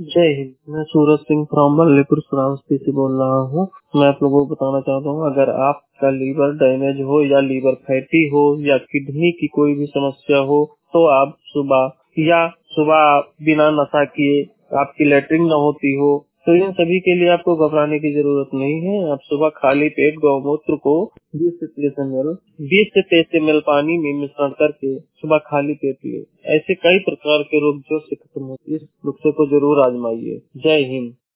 जय हिंद। मैं सूरज सिंह फ्रॉम बल्लेपुर श्रावस्ती से बोल रहा हूँ। मैं आप लोगों को बताना चाहता हूँ, अगर आपका लीवर डैमेज हो या लीवर फैटी हो या किडनी की कोई भी समस्या हो तो आप सुबह बिना नशा किए आपकी लेटरिन न होती हो तो इन सभी के लिए आपको घबराने की जरूरत नहीं है। आप सुबह खाली पेट गौमूत्र को 20 से 30 ml पानी में मिश्रण करके सुबह खाली पेट पिए। ऐसे कई प्रकार के रोग जो से खत्म होते हैं। इस नुस्खे को जरूर आजमाइए। जय हिंद।